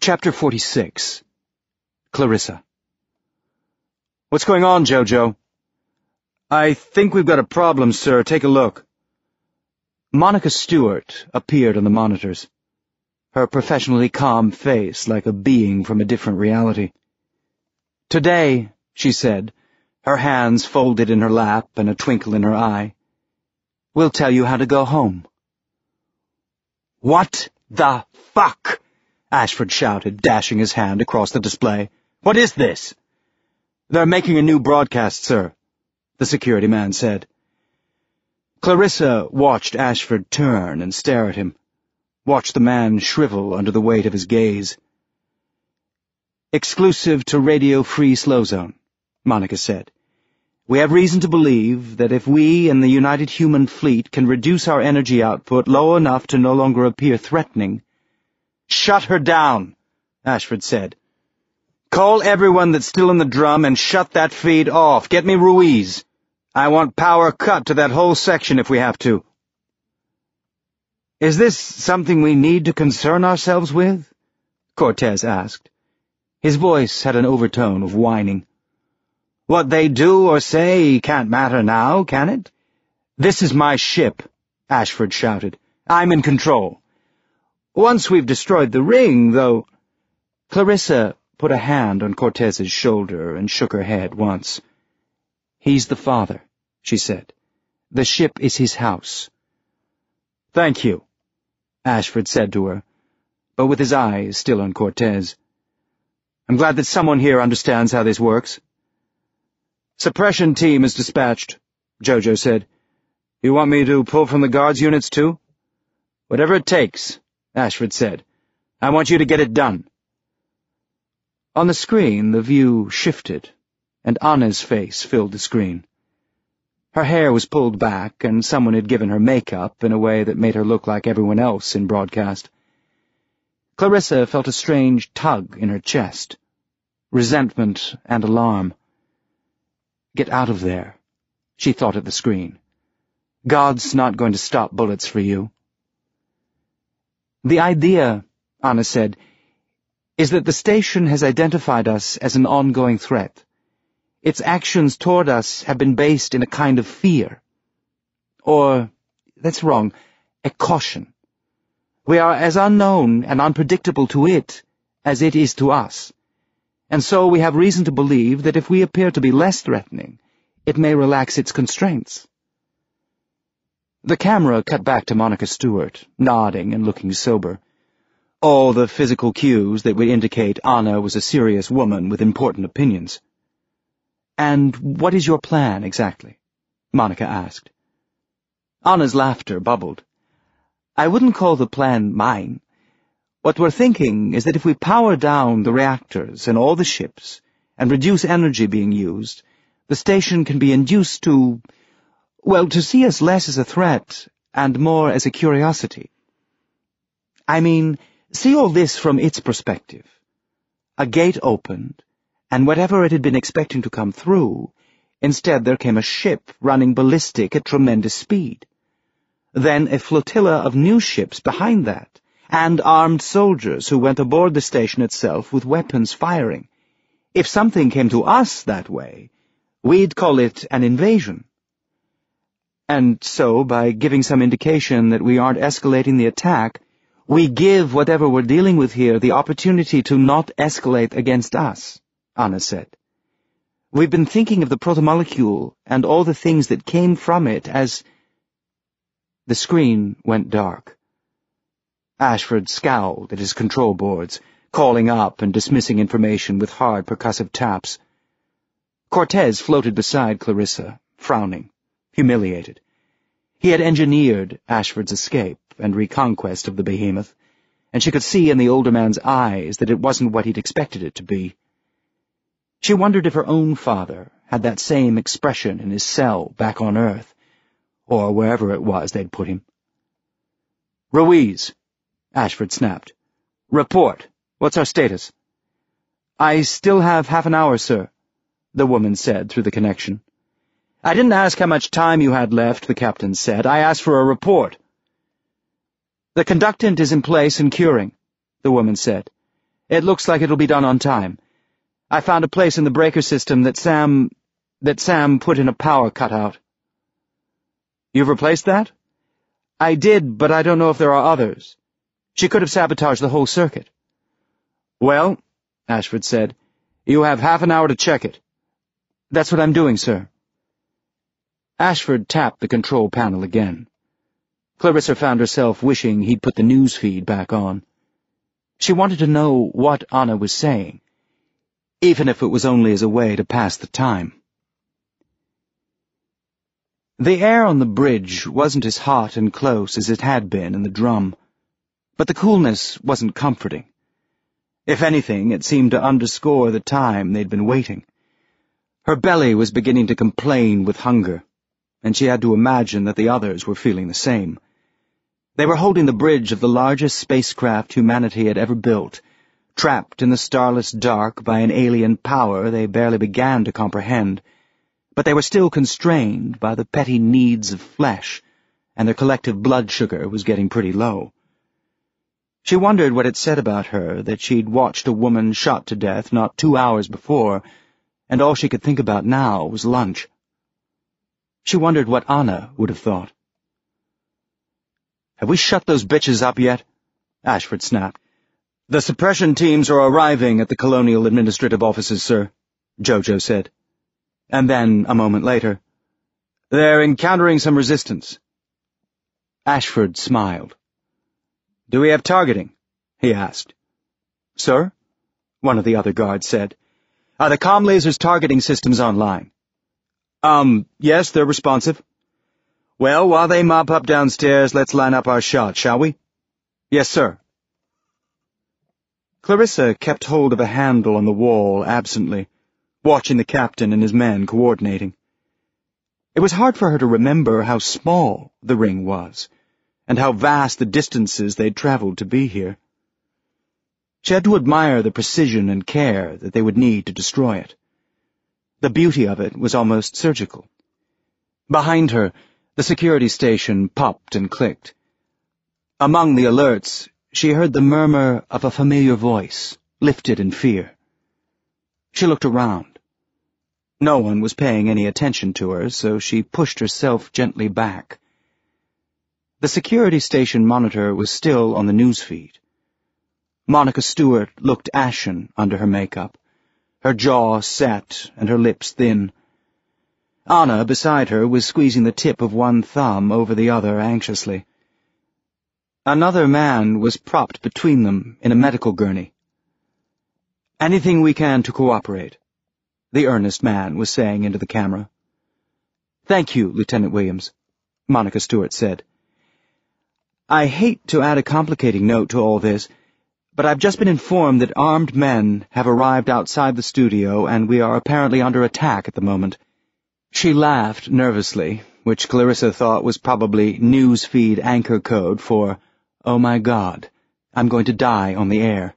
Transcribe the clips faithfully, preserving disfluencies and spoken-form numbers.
Chapter forty-six. Clarissa. What's going on, Jojo? I think we've got a problem, sir. Take a look. Monica Stewart appeared on the monitors, her professionally calm face like a being from a different reality. Today, she said, her hands folded in her lap and a twinkle in her eye, we'll tell you how to go home. What the fuck? Ashford shouted, dashing his hand across the display. What is this? They're making a new broadcast, sir, the security man said. Clarissa watched Ashford turn and stare at him, watched the man shrivel under the weight of his gaze. Exclusive to Radio Free Slow Zone, Monica said. We have reason to believe that if we and the United Human Fleet can reduce our energy output low enough to no longer appear threatening— Shut her down, Ashford said. Call everyone that's still in the drum and shut that feed off. Get me Ruiz. I want power cut to that whole section if we have to. Is this something we need to concern ourselves with? Cortez asked. His voice had an overtone of whining. What they do or say can't matter now, can it? This is my ship, Ashford shouted. I'm in control. Once we've destroyed the ring, though— Clarissa put a hand on Cortez's shoulder and shook her head once. He's the father, she said. The ship is his house. Thank you, Ashford said to her, but with his eyes still on Cortez. I'm glad that someone here understands how this works. Suppression team is dispatched, Jojo said. You want me to pull from the guards units too? Whatever it takes, Ashford said. I want you to get it done. On the screen, the view shifted, and Anna's face filled the screen. Her hair was pulled back, and someone had given her makeup in a way that made her look like everyone else in broadcast. Clarissa felt a strange tug in her chest, resentment and alarm. Get out of there, she thought at the screen. God's not going to stop bullets for you. The idea, Anna said, is that the station has identified us as an ongoing threat. Its actions toward us have been based in a kind of fear. Or, that's wrong, a caution. We are as unknown and unpredictable to it as it is to us, and so we have reason to believe that if we appear to be less threatening, it may relax its constraints. The camera cut back to Monica Stewart, nodding and looking sober. All the physical cues that would indicate Anna was a serious woman with important opinions. And what is your plan, exactly? Monica asked. Anna's laughter bubbled. I wouldn't call the plan mine. What we're thinking is that if we power down the reactors and all the ships and reduce energy being used, the station can be induced to— well, to see us less as a threat and more as a curiosity. I mean, see all this from its perspective. A gate opened, and whatever it had been expecting to come through, instead there came a ship running ballistic at tremendous speed. Then a flotilla of new ships behind that, and armed soldiers who went aboard the station itself with weapons firing. If something came to us that way, we'd call it an invasion. And so, by giving some indication that we aren't escalating the attack, we give whatever we're dealing with here the opportunity to not escalate against us, Anna said. We've been thinking of the protomolecule and all the things that came from it as— The screen went dark. Ashford scowled at his control boards, calling up and dismissing information with hard percussive taps. Cortez floated beside Clarissa, frowning, humiliated. He had engineered Ashford's escape and reconquest of the behemoth, and she could see in the older man's eyes that it wasn't what he'd expected it to be. She wondered if her own father had that same expression in his cell back on Earth, or wherever it was they'd put him. Ruiz, Ashford snapped. Report. What's our status? I still have half an hour, sir, the woman said through the connection. I didn't ask how much time you had left, the captain said. I asked for a report. The conductant is in place and curing, the woman said. It looks like it'll be done on time. I found a place in the breaker system that Sam... that Sam put in a power cutout. You've replaced that? I did, but I don't know if there are others. She could have sabotaged the whole circuit. Well, Ashford said, you have half an hour to check it. That's what I'm doing, sir. Ashford tapped the control panel again. Clarissa found herself wishing he'd put the news feed back on. She wanted to know what Anna was saying, even if it was only as a way to pass the time. The air on the bridge wasn't as hot and close as it had been in the drum, but the coolness wasn't comforting. If anything, it seemed to underscore the time they'd been waiting. Her belly was beginning to complain with hunger, and she had to imagine that the others were feeling the same. They were holding the bridge of the largest spacecraft humanity had ever built, trapped in the starless dark by an alien power they barely began to comprehend, but they were still constrained by the petty needs of flesh, and their collective blood sugar was getting pretty low. She wondered what it said about her that she'd watched a woman shot to death not two hours before, and all she could think about now was lunch. She wondered what Anna would have thought. "Have we shut those bitches up yet?" Ashford snapped. "The suppression teams are arriving at the Colonial Administrative Offices, sir," Jojo said. And then, a moment later, "They're encountering some resistance." Ashford smiled. "Do we have targeting?" he asked. "Sir?" one of the other guards said. "Are the comm lasers targeting systems online?" Um, yes, they're responsive." "Well, while they mop up downstairs, let's line up our shot, shall we?" "Yes, sir." Clarissa kept hold of a handle on the wall absently, watching the captain and his men coordinating. It was hard for her to remember how small the ring was, and how vast the distances they'd traveled to be here. She had to admire the precision and care that they would need to destroy it. The beauty of it was almost surgical. Behind her, the security station popped and clicked. Among the alerts, she heard the murmur of a familiar voice, lifted in fear. She looked around. No one was paying any attention to her, so she pushed herself gently back. The security station monitor was still on the newsfeed. Monica Stewart looked ashen under her makeup, her jaw set and her lips thin. Anna, beside her, was squeezing the tip of one thumb over the other anxiously. Another man was propped between them in a medical gurney. "Anything we can to cooperate," the earnest man was saying into the camera. "Thank you, Lieutenant Williams," Monica Stewart said. "I hate to add a complicating note to all this, but I've just been informed that armed men have arrived outside the studio and we are apparently under attack at the moment." She laughed nervously, which Clarissa thought was probably newsfeed anchor code for, "Oh my God, I'm going to die on the air."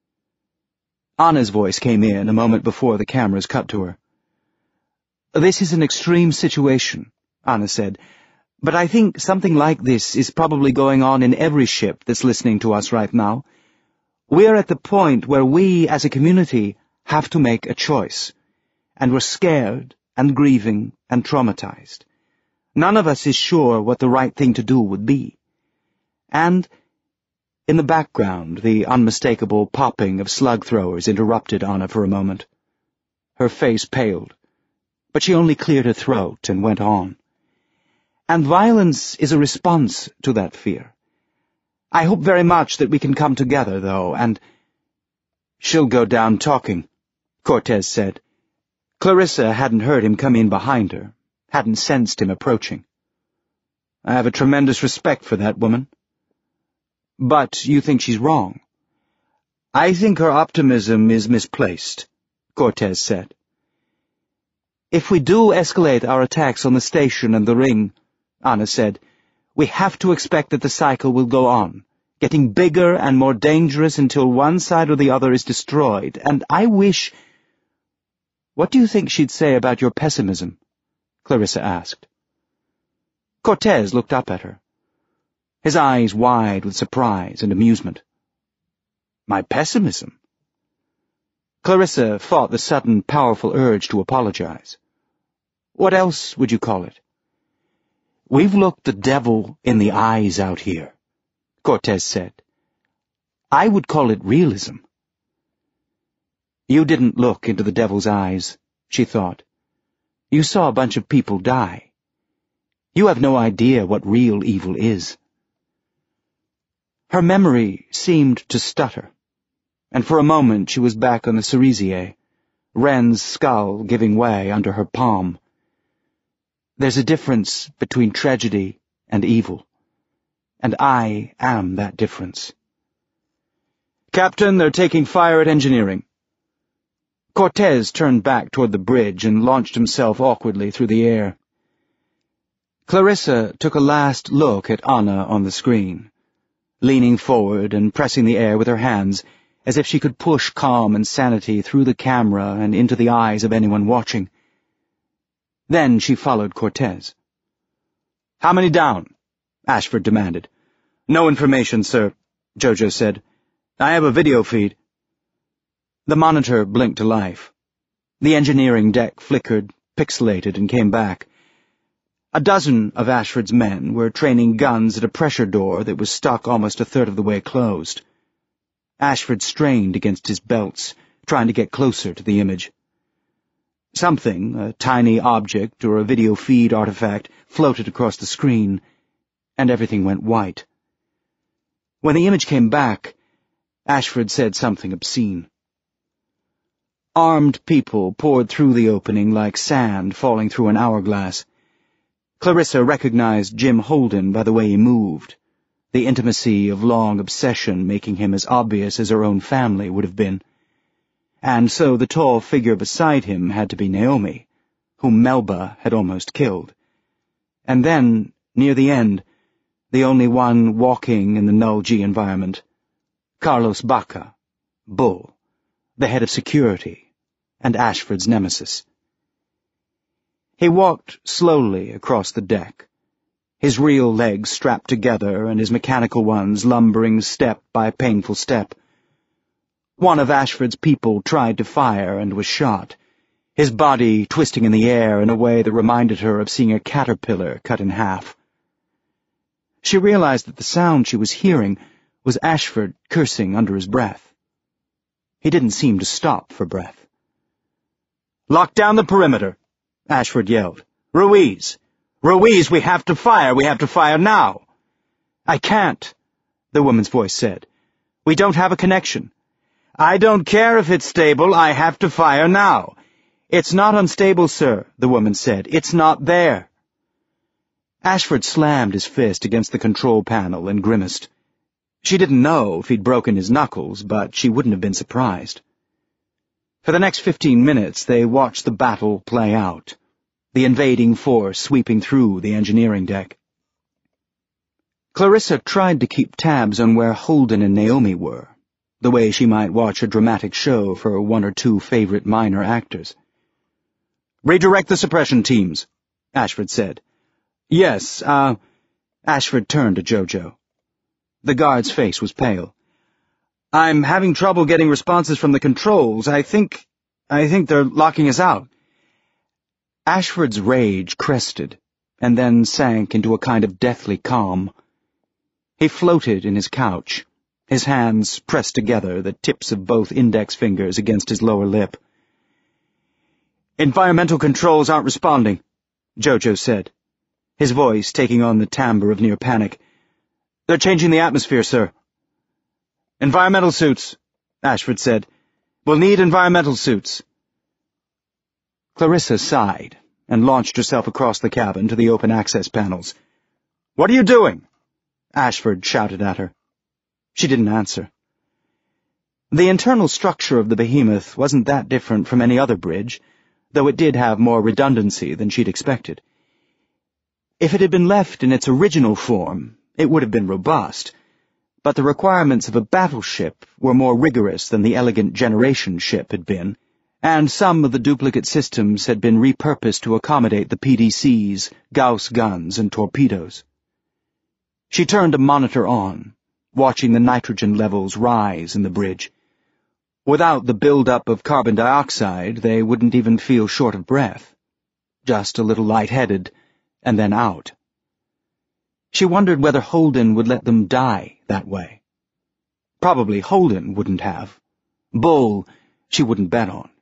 Anna's voice came in a moment before the cameras cut to her. "This is an extreme situation," Anna said, "but I think something like this is probably going on in every ship that's listening to us right now. We're at the point where we, as a community, have to make a choice, and we're scared and grieving and traumatized. None of us is sure what the right thing to do would be. And..." In the background, the unmistakable popping of slug throwers interrupted Anna for a moment. Her face paled, but she only cleared her throat and went on. "And violence is a response to that fear. I hope very much that we can come together, though, and—" "She'll go down talking," Cortez said. Clarissa hadn't heard him come in behind her, hadn't sensed him approaching. "I have a tremendous respect for that woman." "But you think she's wrong?" "I think her optimism is misplaced," Cortez said. "If we do escalate our attacks on the station and the ring," Anna said, "we have to expect that the cycle will go on, getting bigger and more dangerous until one side or the other is destroyed, and I wish—" "What do you think she'd say about your pessimism?" Clarissa asked. Cortez looked up at her, his eyes wide with surprise and amusement. "My pessimism?" Clarissa fought the sudden, powerful urge to apologize. What else would you call it? We've looked the devil in the eyes out here, Cortez said. I would call it realism. You didn't look into the devil's eyes, she thought. You saw a bunch of people die. You have no idea what real evil is. Her memory seemed to stutter, and for a moment she was back on the Cerisier, Wren's skull giving way under her palm. There's a difference between tragedy and evil, and I am that difference. Captain, they're taking fire at engineering. Cortez turned back toward the bridge and launched himself awkwardly through the air. Clarissa took a last look at Anna on the screen, leaning forward and pressing the air with her hands, as if she could push calm and sanity through the camera and into the eyes of anyone watching. Then she followed Cortez. How many down? Ashford demanded. No information, sir, Jojo said. I have a video feed. The monitor blinked to life. The engineering deck flickered, pixelated, and came back. A dozen of Ashford's men were training guns at a pressure door that was stuck almost a third of the way closed. Ashford strained against his belts, trying to get closer to the image. Something, a tiny object or a video feed artifact, floated across the screen, and everything went white. When the image came back, Ashford said something obscene. Armed people poured through the opening like sand falling through an hourglass. Clarissa recognized Jim Holden by the way he moved, the intimacy of long obsession making him as obvious as her own family would have been. And so the tall figure beside him had to be Naomi, whom Melba had almost killed. And then, near the end, the only one walking in the null-G environment, Carlos Baca, Bull, the head of security, and Ashford's nemesis. He walked slowly across the deck, his real legs strapped together and his mechanical ones lumbering step by painful step. One of Ashford's people tried to fire and was shot, his body twisting in the air in a way that reminded her of seeing a caterpillar cut in half. She realized that the sound she was hearing was Ashford cursing under his breath. He didn't seem to stop for breath. "Lock down the perimeter," Ashford yelled. "Ruiz! Ruiz, we have to fire! We have to fire now!" "I can't," the woman's voice said. "We don't have a connection." "I don't care if it's stable. I have to fire now." "It's not unstable, sir," the woman said. "It's not there." Ashford slammed his fist against the control panel and grimaced. She didn't know if he'd broken his knuckles, but she wouldn't have been surprised. For the next fifteen minutes they watched the battle play out, the invading force sweeping through the engineering deck. Clarissa tried to keep tabs on where Holden and Naomi were, the way she might watch a dramatic show for one or two favorite minor actors. "Redirect the suppression teams," Ashford said. "Yes, uh—" Ashford turned to Jojo. The guard's face was pale. "I'm having trouble getting responses from the controls. I think... I think they're locking us out." Ashford's rage crested, and then sank into a kind of deathly calm. He floated in his couch, his hands pressed together, the tips of both index fingers against his lower lip. "Environmental controls aren't responding," Jojo said, his voice taking on the timbre of near panic. "They're changing the atmosphere, sir." "Environmental suits," Ashford said. "We'll need environmental suits." Clarissa sighed and launched herself across the cabin to the open access panels. "What are you doing?" Ashford shouted at her. She didn't answer. The internal structure of the behemoth wasn't that different from any other bridge, though it did have more redundancy than she'd expected. If it had been left in its original form, it would have been robust, but the requirements of a battleship were more rigorous than the elegant generation ship had been, and some of the duplicate systems had been repurposed to accommodate the P D Cs, Gauss guns, and torpedoes. She turned a monitor on, watching the nitrogen levels rise in the bridge. Without the build-up of carbon dioxide, they wouldn't even feel short of breath. Just a little lightheaded, and then out. She wondered whether Holden would let them die that way. Probably Holden wouldn't have. Bull, she wouldn't bet on.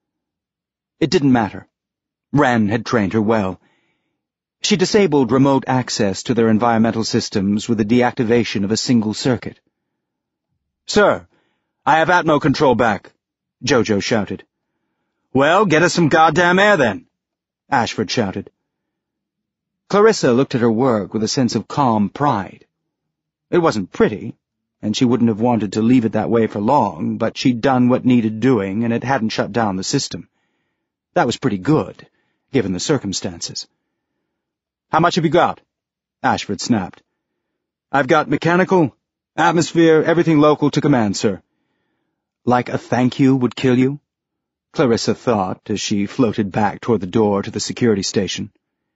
It didn't matter. Wren had trained her well. She disabled remote access to their environmental systems with the deactivation of a single circuit. "Sir, I have Atmo control back," Jojo shouted. "Well, get us some goddamn air then," Ashford shouted. Clarissa looked at her work with a sense of calm pride. It wasn't pretty, and she wouldn't have wanted to leave it that way for long, but she'd done what needed doing, and it hadn't shut down the system. That was pretty good, given the circumstances. "How much have you got?" Ashford snapped. "I've got mechanical, atmosphere, everything local to command, sir." Like a thank you would kill you? Clarissa thought as she floated back toward the door to the security station.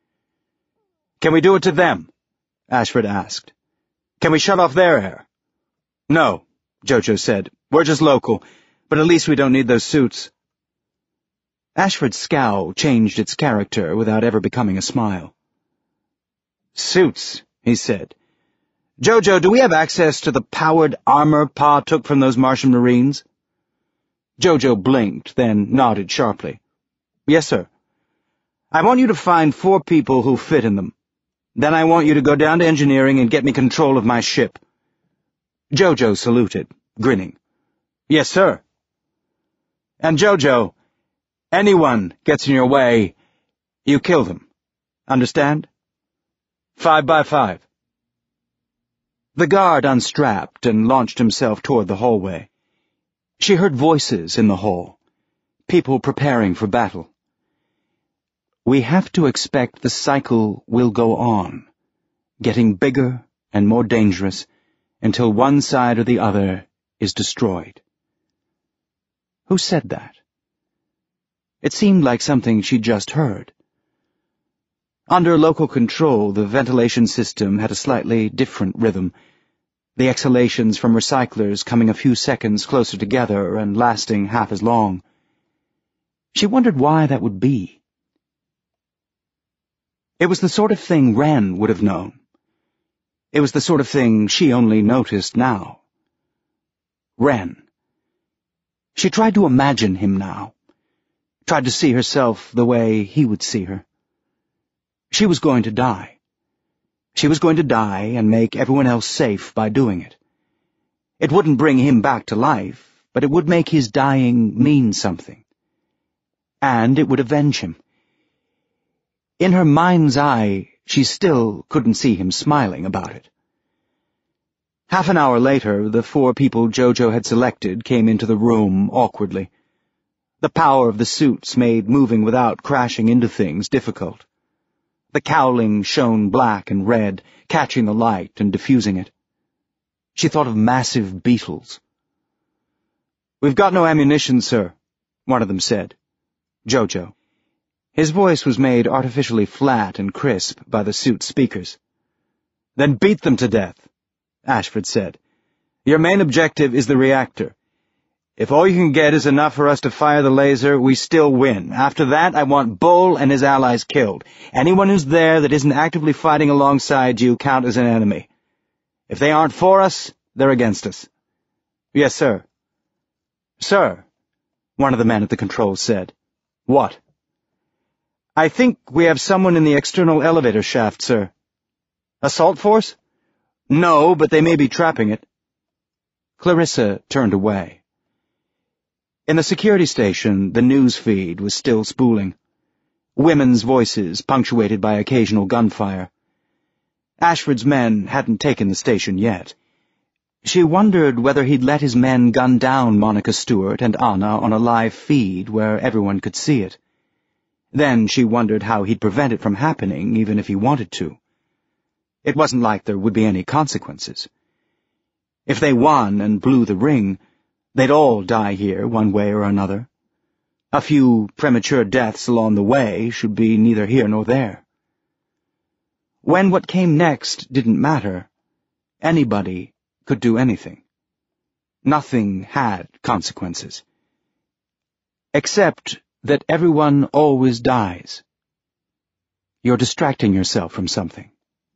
"Can we do it to them?" Ashford asked. "Can we shut off their air?" "No," Jojo said. "We're just local, but at least we don't need those suits." Ashford's scowl changed its character without ever becoming a smile. "Suits," he said. "Jojo, do we have access to the powered armor Pa took from those Martian Marines?" Jojo blinked, then nodded sharply. "Yes, sir. I want you to find four people who fit in them. Then I want you to go down to engineering and get me control of my ship." Jojo saluted, grinning. "Yes, sir." "And Jojo, anyone gets in your way, you kill them. Understand? Five by five." The guard unstrapped and launched himself toward the hallway. She heard voices in the hall, people preparing for battle. We have to expect the cycle will go on, getting bigger and more dangerous until one side or the other is destroyed. Who said that? It seemed like something she'd just heard. Under local control, the ventilation system had a slightly different rhythm, the exhalations from recyclers coming a few seconds closer together and lasting half as long. She wondered why that would be. It was the sort of thing Wren would have known. It was the sort of thing she only noticed now. Wren. She tried to imagine him now, tried to see herself the way he would see her. She was going to die. She was going to die and make everyone else safe by doing it. It wouldn't bring him back to life, but it would make his dying mean something. And it would avenge him. In her mind's eye, she still couldn't see him smiling about it. Half an hour later, the four people Jojo had selected came into the room awkwardly. The power of the suits made moving without crashing into things difficult. The cowling shone black and red, catching the light and diffusing it. She thought of massive beetles. "We've got no ammunition, sir," one of them said. Jojo. His voice was made artificially flat and crisp by the suit's speakers. "Then beat them to death," Ashford said. "Your main objective is the reactor. If all you can get is enough for us to fire the laser, we still win. After that, I want Bull and his allies killed. Anyone who's there that isn't actively fighting alongside you count as an enemy. If they aren't for us, they're against us." "Yes, sir." "Sir," one of the men at the controls said. "What?" "I think we have someone in the external elevator shaft, sir." "Assault force?" "No, but they may be trapping it." Clarissa turned away. In the security station, the news feed was still spooling. Women's voices punctuated by occasional gunfire. Ashford's men hadn't taken the station yet. She wondered whether he'd let his men gun down Monica Stewart and Anna on a live feed where everyone could see it. Then she wondered how he'd prevent it from happening, even if he wanted to. It wasn't like there would be any consequences. If they won and blew the ring, they'd all die here one way or another. A few premature deaths along the way should be neither here nor there. When what came next didn't matter, anybody could do anything. Nothing had consequences. Except that everyone always dies. You're distracting yourself from something.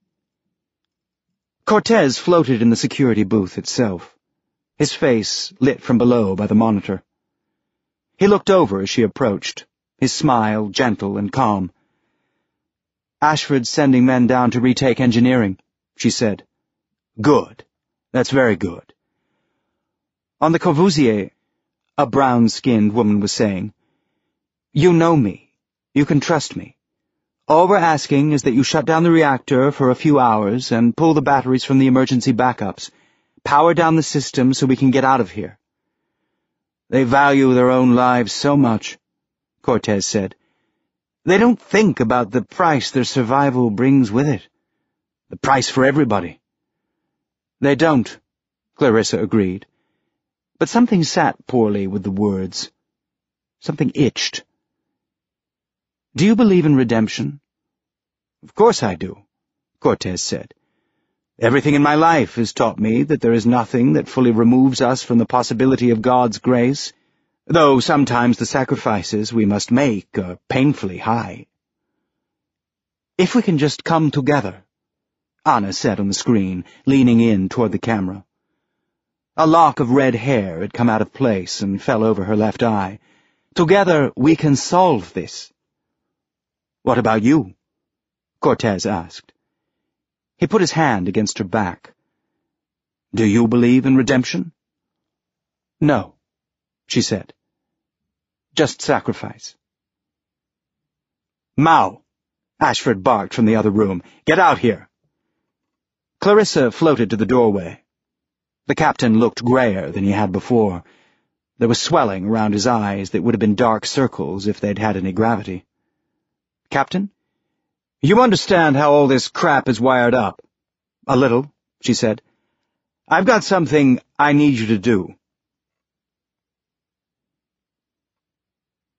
Cortez floated in the security booth itself, his face lit from below by the monitor. He looked over as she approached, his smile gentle and calm. "Ashford's sending men down to retake engineering," she said. "Good. That's very good." "On the Corbusier," a brown-skinned woman was saying, "you know me. You can trust me. All we're asking is that you shut down the reactor for a few hours and pull the batteries from the emergency backups, power down the system so we can get out of here." "They value their own lives so much," Cortez said. "They don't think about the price their survival brings with it. The price for everybody." "They don't," Clarissa agreed. But something sat poorly with the words. Something itched. "Do you believe in redemption?" "Of course I do," Cortez said. "Everything in my life has taught me that there is nothing that fully removes us from the possibility of God's grace, though sometimes the sacrifices we must make are painfully high." "If we can just come together," Anna said on the screen, leaning in toward the camera. A lock of red hair had come out of place and fell over her left eye. "Together we can solve this." "What about you?" Cortez asked. He put his hand against her back. "Do you believe in redemption?" "No," she said. "Just sacrifice." "Mao!" Ashford barked from the other room. "Get out here!" Clarissa floated to the doorway. The captain looked grayer than he had before. There was swelling around his eyes that would have been dark circles if they'd had any gravity. "Captain? You understand how all this crap is wired up?" "A little," she said. "I've got something I need you to do."